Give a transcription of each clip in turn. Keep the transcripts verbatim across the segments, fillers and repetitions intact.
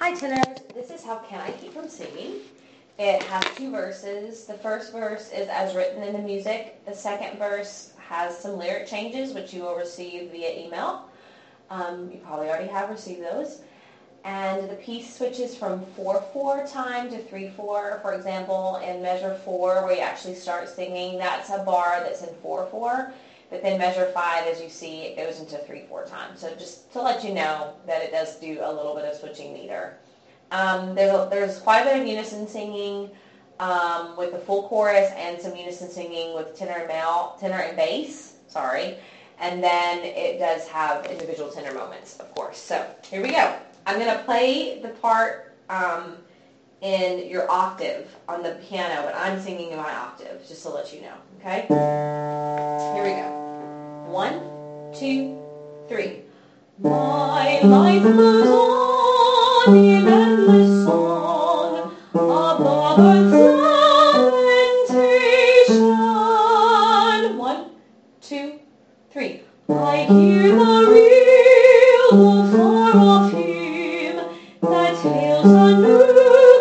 Hi tenors, this is How Can I Keep From Singing. It has two verses. The first verse is as written in the music. The second verse has some lyric changes, which you will receive via email. Um, you probably already have received those. And the piece switches from four four time to three four. For example, in measure four, where you actually start singing, that's a bar that's in four four. But then measure five, as you see, it goes into three four time. So just to let you know that it does do a little bit of switching meter. Um, there's, a, there's quite a bit of unison singing um, with the full chorus and some unison singing with tenor and male, tenor and bass, sorry. And then it does have individual tenor moments, of course. So here we go. I'm going to play the part um, in your octave on the piano, but I'm singing in my octave, just to let you know, okay? Here we go. One, two, three. My life goes on in endless song above earth's lamentation. One, two, three. I hear the real of far off hymn that hails a new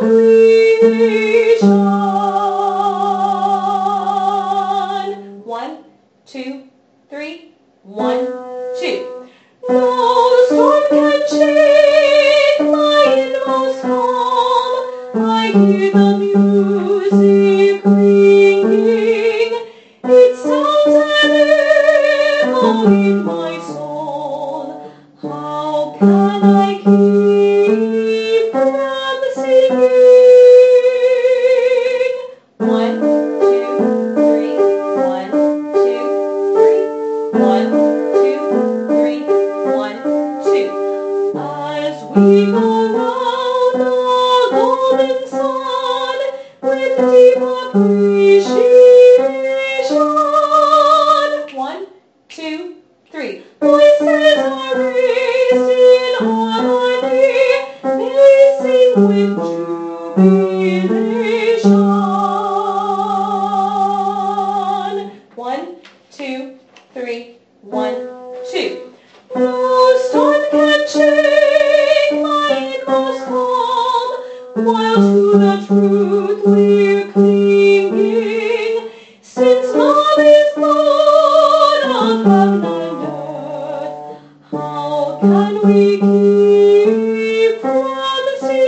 creation. One, two, three. One, two. No storm can shake my inmost calm. I hear the music ringing. It sounds an echo in my soul. How can I keep from singing? One, two, three. One, two, three. One, two, three. One, two. As we go round the golden sun with deep appreciation. One, two, three. Voices are raised in harmony. They sing with jubilation. One, two, three. One, two. No storm can shake my inmost calm, while to the truth we're clinging. Since love is Lord of heaven and earth, how can we keep from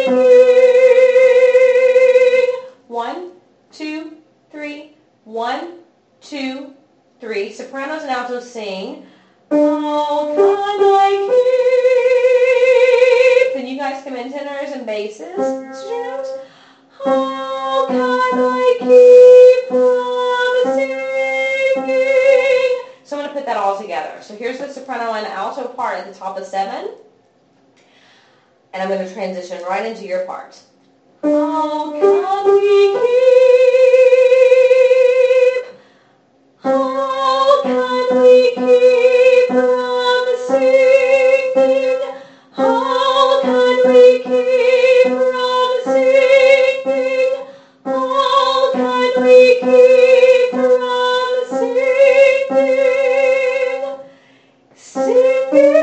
singing? One, two, three. One, two, three. Sopranos and altos sing. How can I keep? Then you guys come in tenors and basses. Sopranos. How can I keep from singing? So I'm going to put that all together. So here's the soprano and alto part at the top of seven. And I'm going to transition right into your part. How can we keep? How can we keep from singing? How can we keep from singing? How can we keep from singing? Singing.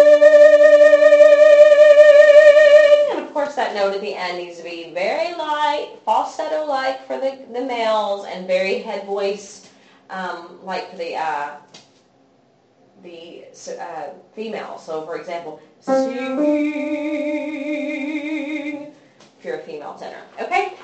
And of course that note at the end needs to be very light, falsetto-like for the, the males, and very head voice um, like for the uh, the uh, female. So for example, singing, if you're a female tenor. Okay?